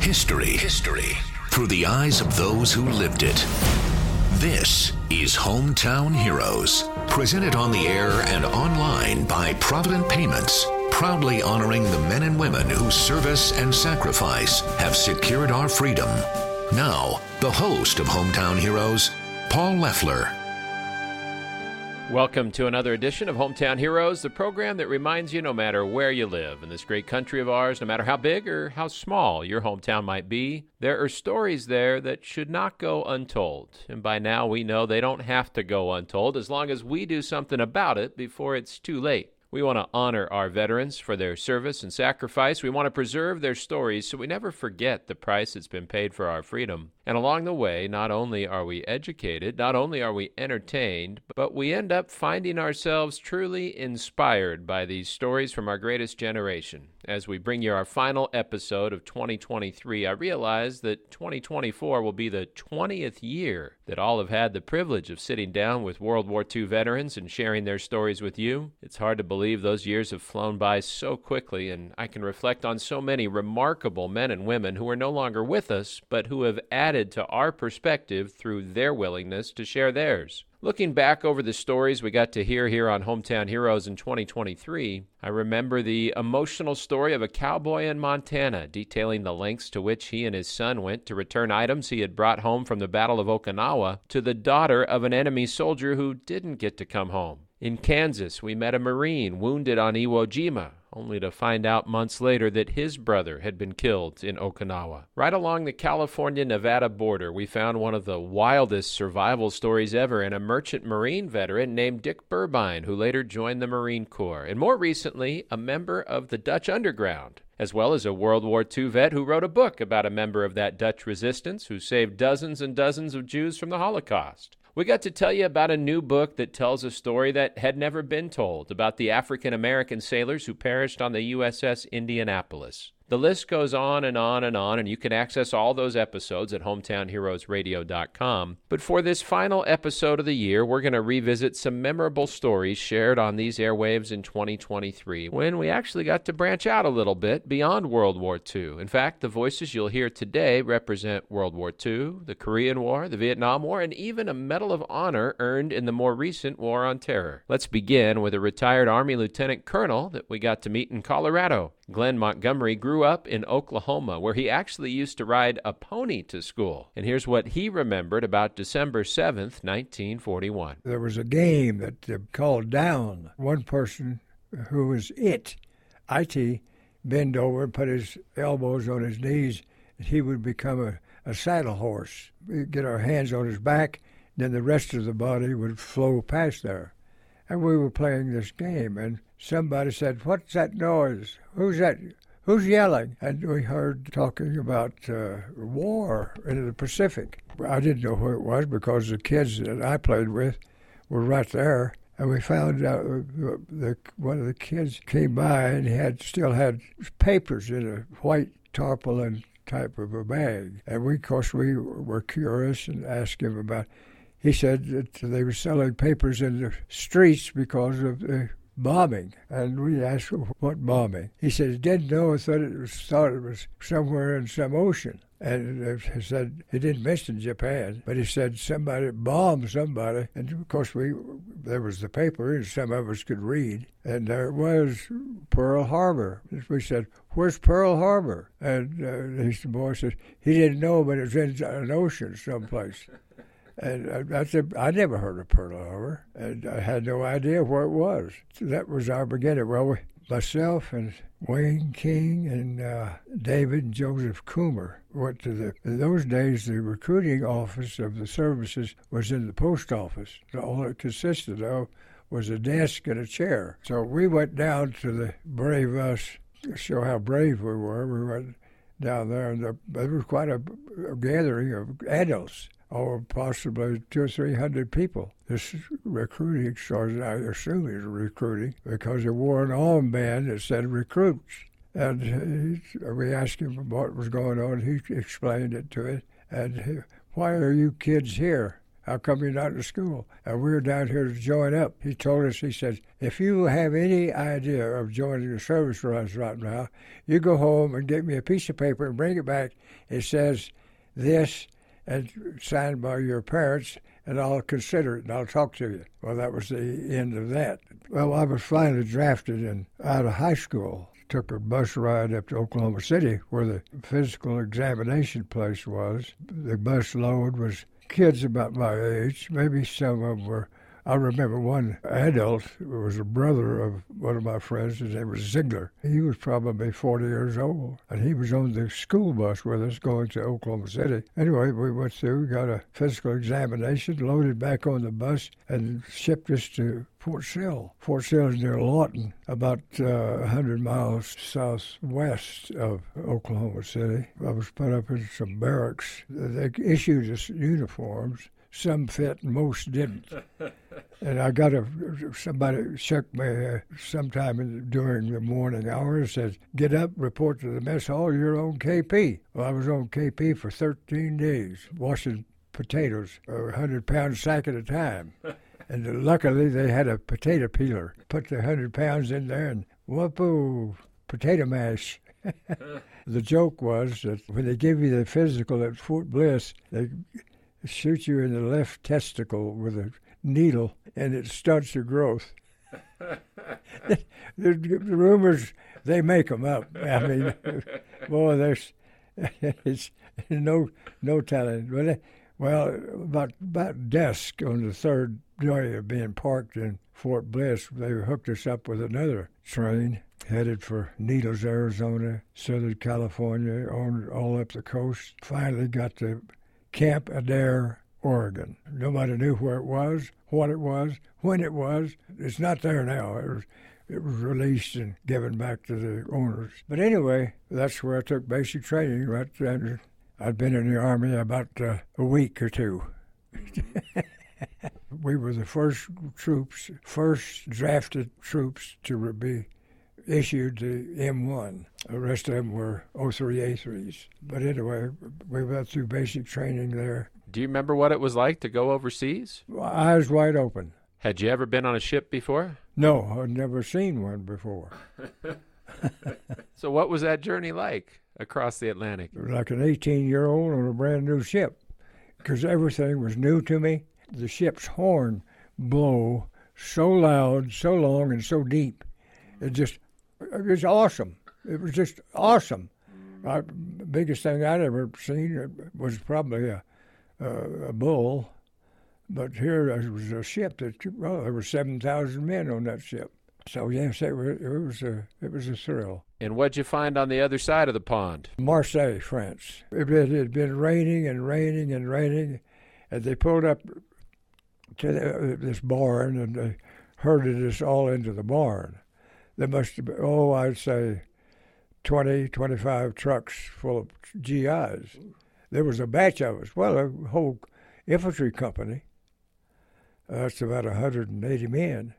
History through the eyes of those who lived it. This is Hometown Heroes, presented on the air and online by Provident Payments, proudly honoring the men and women whose service and sacrifice have secured our freedom. Now, the host of Hometown Heroes, Paul Leffler. Welcome to another edition of Hometown Heroes, the program that reminds you no matter where you live in this great country of ours, no matter how big or how small your hometown might be, there are stories there that should not go untold. And by now we know they don't have to go untold as long as we do something about it before it's too late. We want to honor our veterans for their service and sacrifice. We want to preserve their stories so we never forget the price that's been paid for our freedom. And along the way, not only are we educated, not only are we entertained, but we end up finding ourselves truly inspired by these stories from our greatest generation. As we bring you our final episode of 2023, I realize that 2024 will be the 20th year that all have had the privilege of sitting down with World War II veterans and sharing their stories with you. It's hard to believe those years have flown by so quickly, and I can reflect on so many remarkable men and women who are no longer with us, but who have added to our perspective through their willingness to share theirs. Looking back over the stories we got to hear here on Hometown Heroes in 2023, I remember the emotional story of a cowboy in Montana detailing the lengths to which he and his son went to return items he had brought home from the Battle of Okinawa to the daughter of an enemy soldier who didn't get to come home. In Kansas, we met a Marine wounded on Iwo Jima, only to find out months later that his brother had been killed in Okinawa. Right along the California-Nevada border, we found one of the wildest survival stories ever in a merchant Marine veteran named Dick Burbine, who later joined the Marine Corps, and more recently, a member of the Dutch Underground, as well as a World War II vet who wrote a book about a member of that Dutch resistance who saved dozens and dozens of Jews from the Holocaust. We got to tell you about a new book that tells a story that had never been told about the African-American sailors who perished on the USS Indianapolis. The list goes on and on and on, and you can access all those episodes at hometownheroesradio.com. But for this final episode of the year, we're going to revisit some memorable stories shared on these airwaves in 2023, when we actually got to branch out a little bit beyond World War II. In fact, the voices you'll hear today represent World War II, the Korean War, the Vietnam War, and even a Medal of Honor earned in the more recent War on Terror. Let's begin with a retired Army Lieutenant Colonel that we got to meet in Colorado. Glenn Montgomery grew up in Oklahoma, where he actually used to ride a pony to school. And here's what he remembered about December 7th, 1941. There was a game that called down. One person who was IT, bend over and put his elbows on his knees, and he would become a saddle horse. We'd get our hands on his back, then the rest of the body would flow past there. And we were playing this game, and somebody said, "What's that noise? Who's that? Who's yelling?" And we heard talking about war in the Pacific. I didn't know who it was because the kids that I played with were right there. And we found out one of the kids came by and he still had papers in a white tarpaulin type of a bag. And we, of course, we were curious and asked him about it. He said that they were selling papers in the streets because of the bombing. And we asked him, what bombing? He said he didn't know, thought it was somewhere in some ocean. And he said he didn't mention Japan, but he said somebody bombed somebody. And of course there was the paper, and some of us could read. And there was Pearl Harbor. We said, "Where's Pearl Harbor?" And the boy said he didn't know, but it was in an ocean someplace. And I said, I never heard of Pearl Harbor, and I had no idea where it was. So that was our beginning. Well, myself and Wayne King and David and Joseph Coomer went to in those days, the recruiting office of the services was in the post office. So all it consisted of was a desk and a chair. So we went down to the Brave Us to show how brave we were. We went down there, and there was quite a gathering of adults. Or possibly 200 or 300 people. This recruiting sergeant, I assume he was recruiting, because he wore an armband that said recruits. And we asked him what was going on. He explained it to us. And why are you kids here? how come you're not in school? And we were down here to join up. He told us, he said, if you have any idea of joining the service runs right now, you go home and get me a piece of paper and bring it back. It says this, and signed by your parents, and I'll consider it, and I'll talk to you. Well, that was the end of that. Well, I was finally drafted out of high school. Took a bus ride up to Oklahoma City, where the physical examination place was. The bus load was kids about my age. Maybe some of them were. I remember one adult who was a brother of one of my friends. His name was Ziegler. He was probably 40 years old, and he was on the school bus with us going to Oklahoma City. Anyway, we went through, got a physical examination, loaded back on the bus, and shipped us to Fort Sill. Fort Sill is near Lawton, about 100 miles southwest of Oklahoma City. I was put up in some barracks. They issued us uniforms. Some fit and most didn't. And I got somebody shook me sometime during the morning hours, said, get up, report to the mess hall, you're on KP. Well, I was on KP for 13 days, washing potatoes, a 100-pound sack at a time. And luckily they had a potato peeler. Put the 100 pounds in there and whoop-oo, potato mash. The joke was that when they give you the physical at Fort Bliss, they shoot you in the left testicle with a needle, and it stunts your growth. The rumors, they make them up. I mean, boy, there's it's no telling. Well, about dusk on the third day of being parked in Fort Bliss, they hooked us up with another train headed for Needles, Arizona, Southern California, all up the coast. Finally got to Camp Adair, Oregon. Nobody knew where it was, what it was, when it was. It's not there now. It was released and given back to the owners. But anyway, that's where I took basic training. Right then, I'd been in the Army about a week or two. We were the first drafted troops to be issued the M1. The rest of them were 03A3s. But anyway, we went through basic training there. Do you remember what it was like to go overseas? Eyes wide open. Had you ever been on a ship before? No, I'd never seen one before. So what was that journey like across the Atlantic? Like an 18-year-old on a brand new ship, because everything was new to me. The ship's horn blow so loud, so long, and so deep. It was awesome. It was just awesome. The biggest thing I'd ever seen was probably a bull, but here there was a ship there were 7,000 men on that ship. So yes, it was a thrill. And what'd you find on the other side of the pond? Marseille, France. It had been raining and raining and raining, and they pulled up to this barn, and they herded us all into the barn. There must have been, I'd say 20, 25 trucks full of GIs. There was a batch of us. Well, a whole infantry company. That's about 180 men.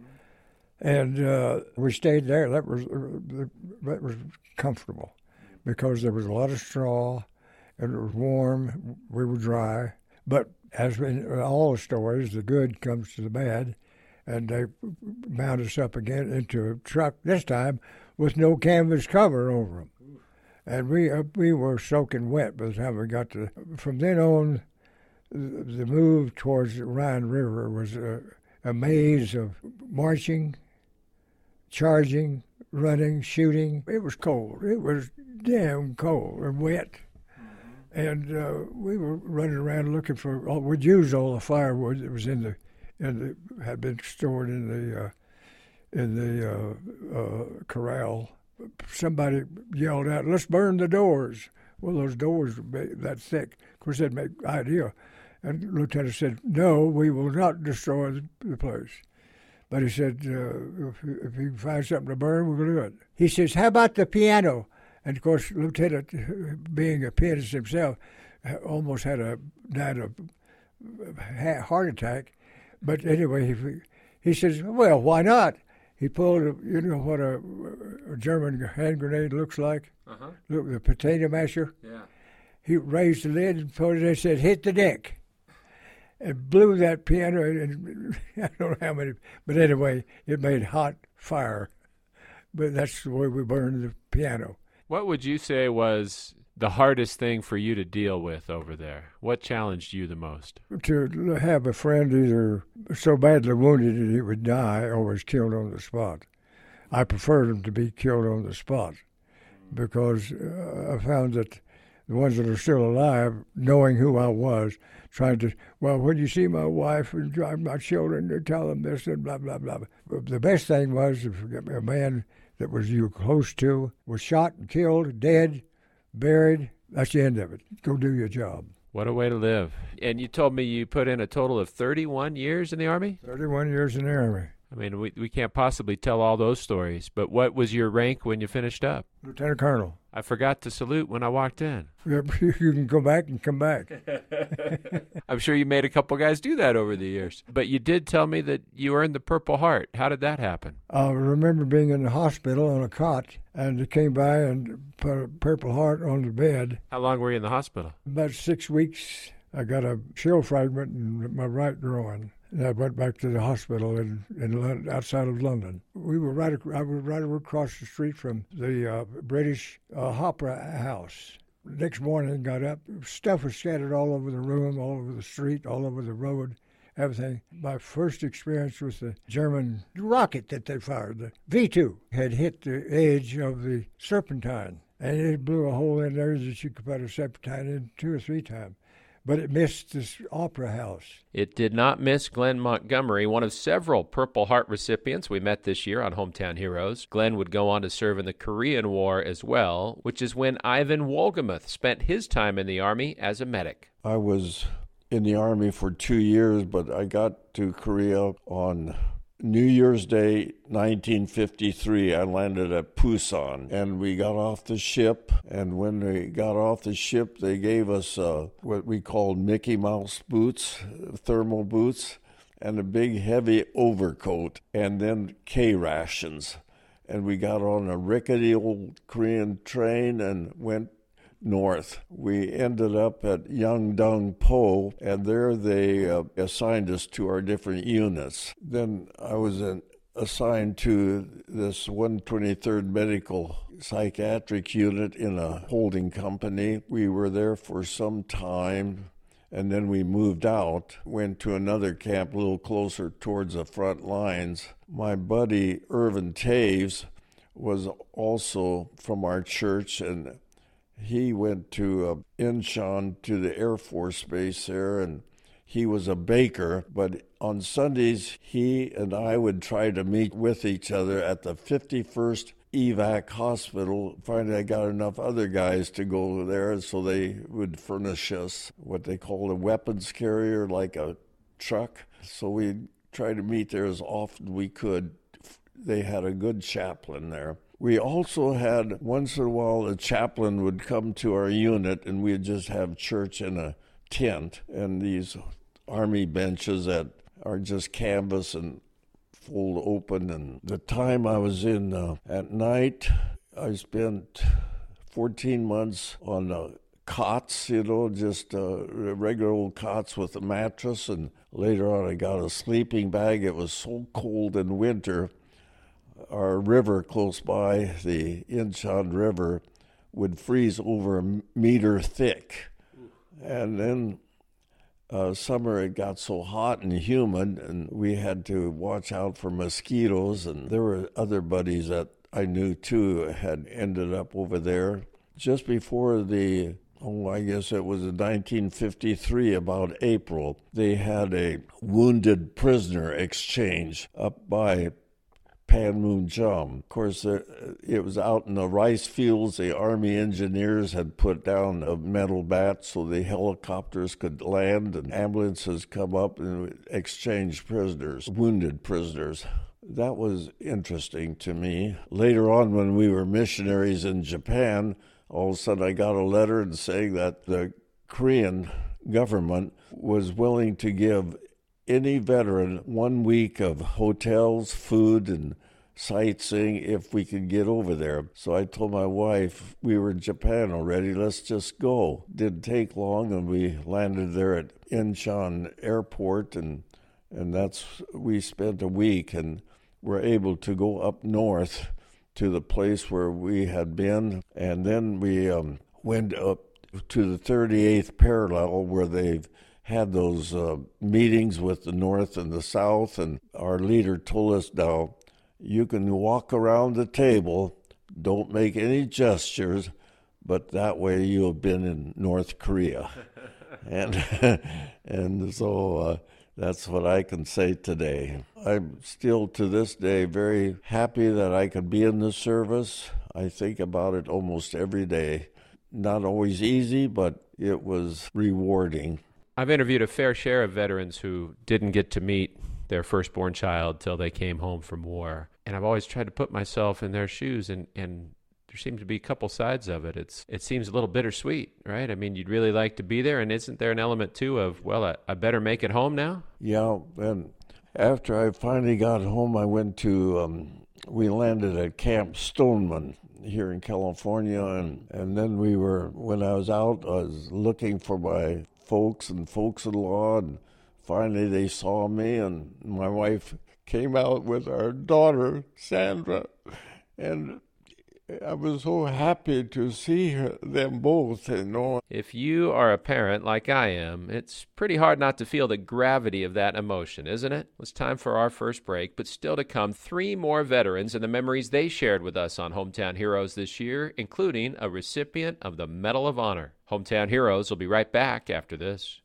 And we stayed there. That was comfortable because there was a lot of straw, and it was warm. We were dry. But as in all the stories, the good comes to the bad, and they mount us up again into a truck, this time with no canvas cover over them. And we were soaking wet by the time we got to. From then on, the move towards the Rhine River was a maze of marching, charging, running, shooting. It was cold. It was damn cold and wet. And we were running around looking for. We'd used all the firewood that was had been stored in the corral. Somebody yelled out, "Let's burn the doors." Well, those doors were that thick. Of course, that'd make idea. And the lieutenant said, "No, we will not destroy the place." But he said, if you can find something to burn, we'll do it. He says, "How about the piano?" And, of course, Lieutenant, being a pianist himself, almost died of heart attack. But anyway, he says, "Well, why not?" He pulled, you know what a German hand grenade looks like? Uh-huh. Look, the potato masher. Yeah. He raised the lid and pulled it and said, "Hit the deck." and blew that piano, and I don't know how many, but anyway, it made hot fire. But that's the way we burned the piano. What would you say was the hardest thing for you to deal with over there? What challenged you the most? To have a friend either so badly wounded that he would die or was killed on the spot. I preferred him to be killed on the spot because I found that the ones that are still alive, knowing who I was, trying to, well, when you see my wife and my children, to tell them this and blah, blah, blah. The best thing was if a man that was you close to was shot and killed, dead, buried, that's the end of it. Go do your job. What a way to live. And you told me you put in a total of 31 years in the Army? 31 years in the Army. I mean, we can't possibly tell all those stories, but what was your rank when you finished up? Lieutenant Colonel. I forgot to salute when I walked in. You can go back and come back. I'm sure you made a couple guys do that over the years. But you did tell me that you earned the Purple Heart. How did that happen? I remember being in the hospital on a cot, and they came by and put a Purple Heart on the bed. How long were you in the hospital? About 6 weeks. I got a shell fragment in my right groin. And I went back to the hospital in outside of London. I was right across the street from the British Opera House. Next morning, got up. Stuff was scattered all over the room, all over the street, all over the road, everything. My first experience with the German rocket that they fired, the V-2, had hit the edge of the Serpentine, and it blew a hole in there that you could put a Serpentine in 2 or 3 times. But it missed this Opera House. It did not miss Glenn Montgomery, one of several Purple Heart recipients we met this year on Hometown Heroes. Glenn would go on to serve in the Korean War as well, which is when Ivan Wolgamuth spent his time in the Army as a medic. I was in the Army for 2 years, but I got to Korea on New Year's Day, 1953, I landed at Busan, and we got off the ship, and when we got off the ship, they gave us what we called Mickey Mouse boots, thermal boots, and a big heavy overcoat, and then K-rations. And we got on a rickety old Korean train and went north. We ended up at Yeongdeung-po, and there they assigned us to our different units. Then I was assigned to this 123rd Medical Psychiatric Unit in a holding company. We were there for some time, and then we moved out, went to another camp a little closer towards the front lines. My buddy Irvin Taves was also from our church, and he went to Incheon, to the Air Force Base there, and he was a baker. But on Sundays, he and I would try to meet with each other at the 51st Evac Hospital. Finally, I got enough other guys to go there, so they would furnish us what they called a weapons carrier, like a truck. So we'd try to meet there as often as we could. They had a good chaplain there. We also had, once in a while, a chaplain would come to our unit, and we'd just have church in a tent, and these army benches that are just canvas and fold open. And the time I was in at night, I spent 14 months on cots, just regular old cots with a mattress, and later on I got a sleeping bag. It was so cold in winter. Our river close by, the Incheon River, would freeze over a meter thick. And then summer it got so hot and humid, and we had to watch out for mosquitoes. And there were other buddies that I knew too had ended up over there. Just before I guess it was in 1953, about April, they had a wounded prisoner exchange up by Panmunjom. Of course, it was out in the rice fields. The Army engineers had put down a metal bat so the helicopters could land and ambulances come up and exchange prisoners, wounded prisoners. That was interesting to me. Later on, when we were missionaries in Japan, all of a sudden I got a letter saying that the Korean government was willing to give any veteran 1 week of hotels, food, and sightseeing if we could get over there. So I told my wife, we were in Japan already, let's just go. Didn't take long, and we landed there at Incheon Airport, and we spent a week and were able to go up north to the place where we had been, and then we went up to the 38th parallel where they've had those meetings with the North and the South, and our leader told us, now, you can walk around the table, don't make any gestures, but that way you have been in North Korea. and so that's what I can say today. I'm still to this day very happy that I could be in the service. I think about it almost every day. Not always easy, but it was rewarding. I've interviewed a fair share of veterans who didn't get to meet their firstborn child till they came home from war. And I've always tried to put myself in their shoes, and there seems to be a couple sides of it. It seems a little bittersweet, right? I mean, you'd really like to be there, and isn't there an element, too, of, well, I better make it home now? Yeah, and after I finally got home, I went to, we landed at Camp Stoneman here in California, and then when I was out, I was looking for my folks and folks-in-law, and finally they saw me, and my wife came out with our daughter, Sandra, and I was so happy to see them both, If you are a parent like I am, it's pretty hard not to feel the gravity of that emotion, isn't it? It's time for our first break, but still to come, 3 more veterans and the memories they shared with us on Hometown Heroes this year, including a recipient of the Medal of Honor. Hometown Heroes will be right back after this.